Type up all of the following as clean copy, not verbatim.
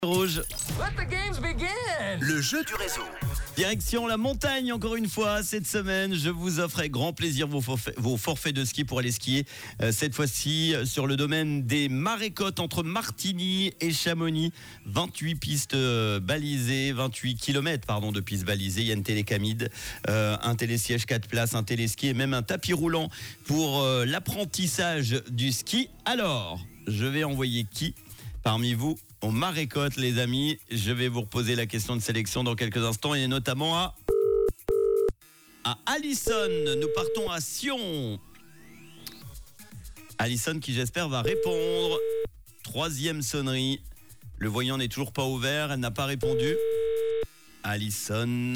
Rouge. Let the games begin. Le jeu du réseau. Direction la montagne encore une fois cette semaine. Je vous offre avec grand plaisir vos forfaits de ski pour aller skier. Cette fois-ci sur le domaine des Marécottes entre Martigny et Chamonix. 28 pistes balisées, 28 km de pistes balisées. Il y a une télécamide, un télésiège 4 places, un téléski et même un tapis roulant pour l'apprentissage du ski. Alors, je vais envoyer qui parmi vous aux Marécottes, les amis? Je vais vous reposer la question de sélection dans quelques instants et notamment à Alison. Nous partons à Sion. Alison qui, j'espère, va répondre. Troisième sonnerie. Le voyant n'est toujours pas ouvert. Elle n'a pas répondu. Alison.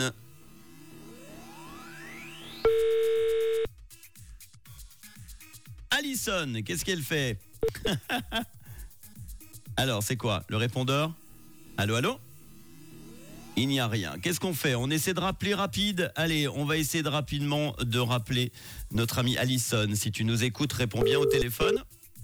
Alison, qu'est-ce qu'elle fait? Alors, c'est quoi? Le répondeur? Allô, allô? Il n'y a rien. Qu'est-ce qu'on fait? On essaie de rappeler rapide? Allez, on va essayer de rapidement de rappeler notre amie Alison. Si tu nous écoutes, réponds bien au téléphone.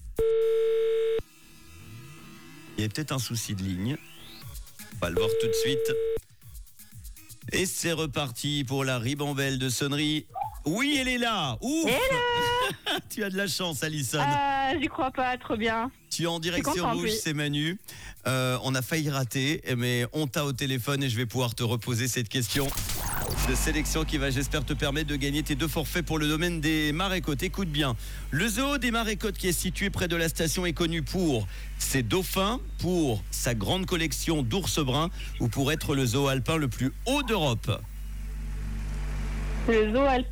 Il y a peut-être un souci de ligne. On va le voir tout de suite. Et c'est reparti pour la ribambelle de sonnerie. Oui, elle est là. Ouf. Hello. Tu as de la chance, Alison. J'y crois pas, trop bien. Tu es en direction contente, rouge, oui. c'est Manu. On a failli rater, mais on t'a au téléphone et je vais pouvoir te reposer cette question de sélection qui va, j'espère, te permettre de gagner tes 2 forfaits pour le domaine des Marécottes. Écoute bien, le zoo des Marécottes qui est situé près de la station est connu pour ses dauphins, pour sa grande collection d'ours bruns ou pour être le zoo alpin le plus haut d'Europe. Le zoo alpin.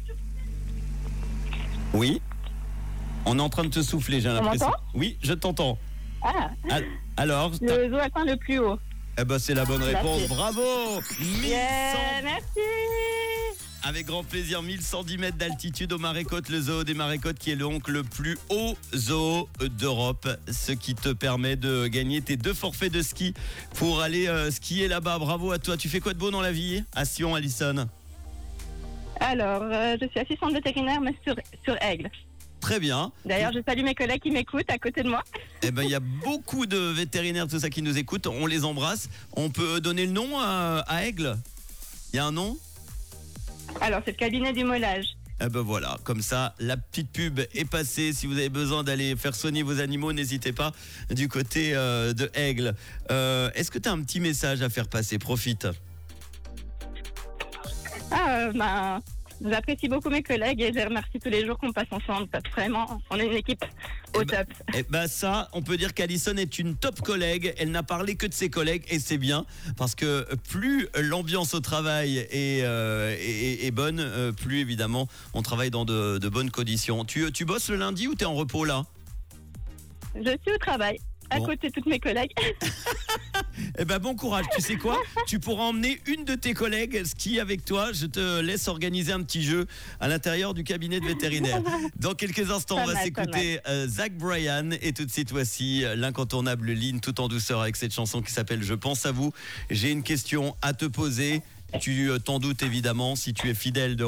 Oui. On est en train de te souffler, j'ai l'impression. m'entend? Oui, je t'entends. Ah, Alors, le zoo alpin le plus haut. eh ben, c'est la bonne réponse. Merci. Bravo. 1100. Yeah, merci. Avec grand plaisir, 1110 mètres d'altitude aux Marécottes, le zoo des Marécottes qui est donc le plus haut zoo d'Europe, ce qui te permet de gagner tes 2 forfaits de ski pour aller skier là-bas. Bravo à toi. Tu fais quoi de beau dans la vie à Sion, Alison? Alors, je suis assistante vétérinaire, mais sur Aigle. Très bien. D'ailleurs, je salue mes collègues qui m'écoutent à côté de moi. Eh ben, il y a beaucoup de vétérinaires, tout ça qui nous écoutent. On les embrasse. On peut donner le nom à Aigle? Il y a un nom? Alors, c'est le cabinet du mollage. Eh ben voilà, comme ça, la petite pub est passée. Si vous avez besoin d'aller faire soigner vos animaux, n'hésitez pas du côté de Aigle. Est-ce que tu as un petit message à faire passer? Profite. J'apprécie beaucoup mes collègues et je les remercie tous les jours qu'on passe ensemble. Parce que vraiment, on est une équipe au top. Eh ben ça, on peut dire qu'Alison est une top collègue. Elle n'a parlé que de ses collègues et c'est bien parce que plus l'ambiance au travail est bonne, plus évidemment on travaille dans de bonnes conditions. Tu bosses le lundi ou t'es en repos là? Je suis au travail, à Bon. côté de toutes mes collègues. Eh ben bon courage, tu sais quoi? Tu pourras emmener une de tes collègues skier avec toi. Je te laisse organiser un petit jeu à l'intérieur du cabinet de vétérinaire. Dans quelques instants, on va s'écouter Zach Bryan et tout de suite voici l'incontournable Lynn tout en douceur avec cette chanson qui s'appelle Je pense à vous. J'ai une question à te poser. Tu t'en doutes évidemment si tu es fidèle de